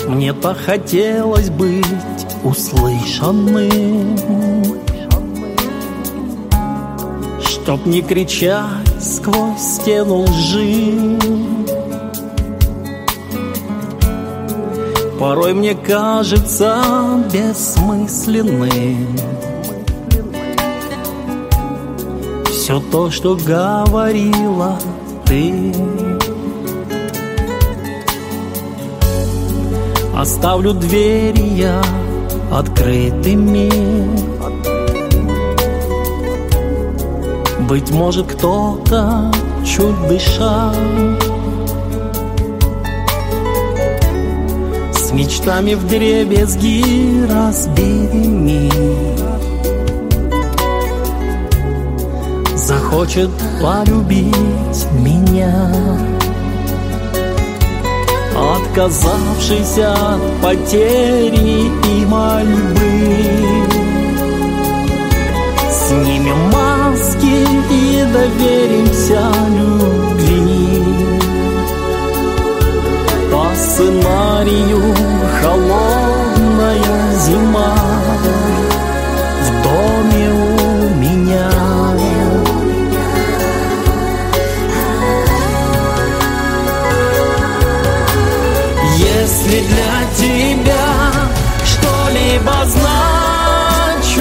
Мне так хотелось быть услышанным, чтоб не кричать сквозь стену лжи. Порой мне кажется бессмысленным все то, что говорила ты. Оставлю двери я открытыми. Быть может, кто-то, чуть дыша, с мечтами вдребезги разбитыми, захочет полюбить меня, отказавшись от потери и мольбы. Снимем маски и доверимся любви. По сценарию холодная зима в доме у меня. Если для тебя что-либо значу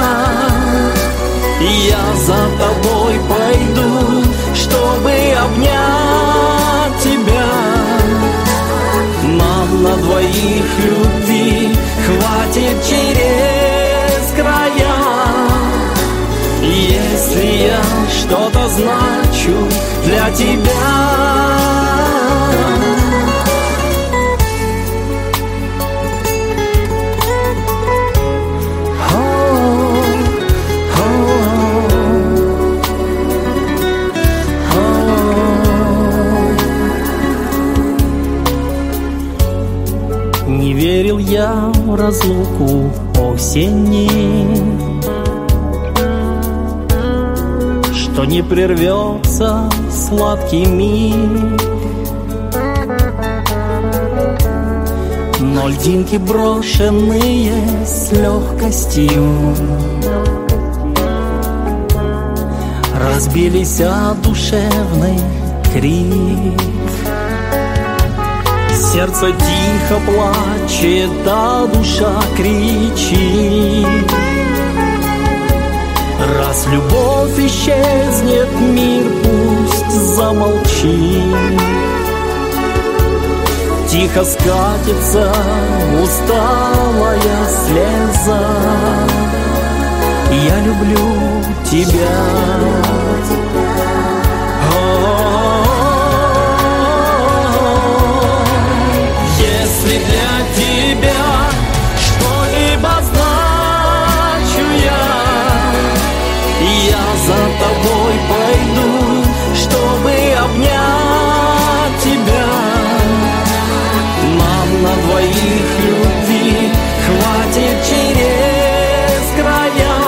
я за тобой пойду, чтобы обнять тебя. Нам на двоих любви хватит через края. Если я что-то значу для тебя, не верил я в разлуку осени, что не прервется сладкий миг. Но льдинки, брошенные с легкостью, разбились о душевный крик. Сердце тихо плачет, а душа кричит. Раз любовь исчезнет, мир пусть замолчит. Тихо скатится усталая слеза. Я люблю тебя. Если для тебя что-либо значу я за тобой пойду, чтобы обнять тебя. Нам на двоих любви хватит через края.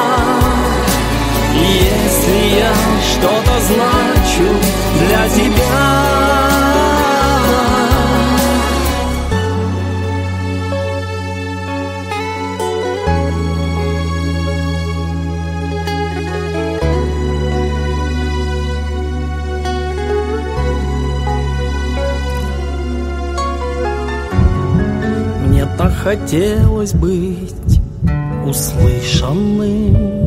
Если я что-то значу для тебя, так хотелось быть услышанным,